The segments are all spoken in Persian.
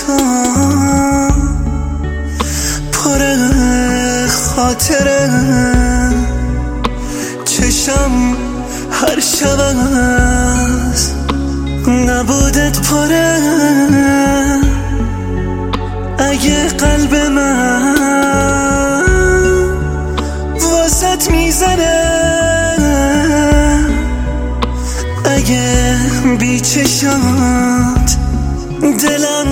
تو پر خاطره، چشم هر شب از نبودت پره. اگه قلب من واسط میزنه، اگه بی چشات دلم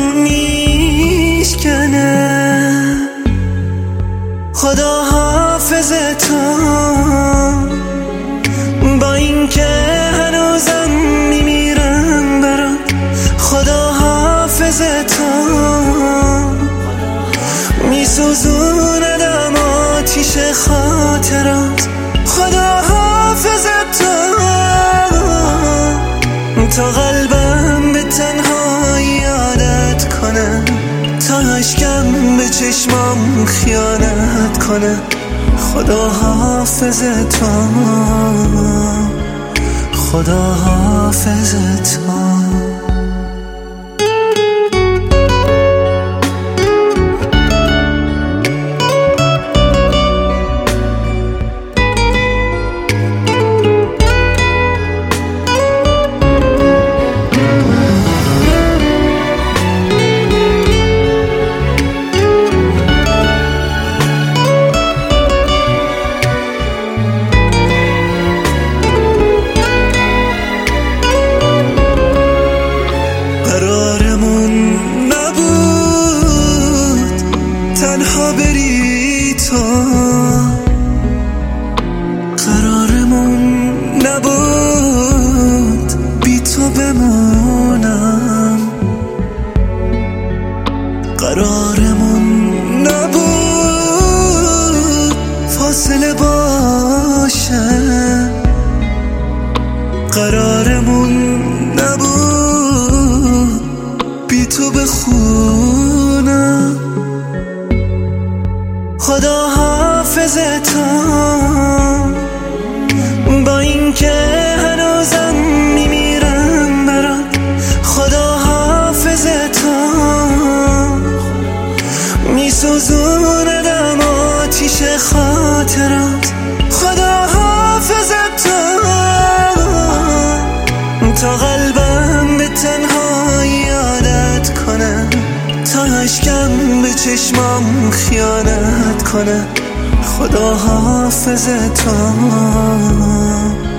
میشکنه، خدا حافظ تو با این که هنوزم میمیرم برات. خدا حافظ تو میسوزوندم آتیش خاطرات. خدا حافظ تو تا قلبم به تنهایی عادت کنه، تا اشکم به چشمام خیانت کنه. خدا حافظ تو، خدا حافظ تو. تنها بری تو، قرارمون نبود بی تو بمونم. قرارمون نبود فاصله باشه، قرارمون نبود بی تو بخونم. خدا حافظ تو با این که هنوزم میمیرم برات. خدا حافظ تو میسوزوندم آتیش خاطرات. خدا حافظ تو تا قلبم به تنهایی عادت کنه، تا اشکم به چشمام خیانت کنه. خدا حافظ تو.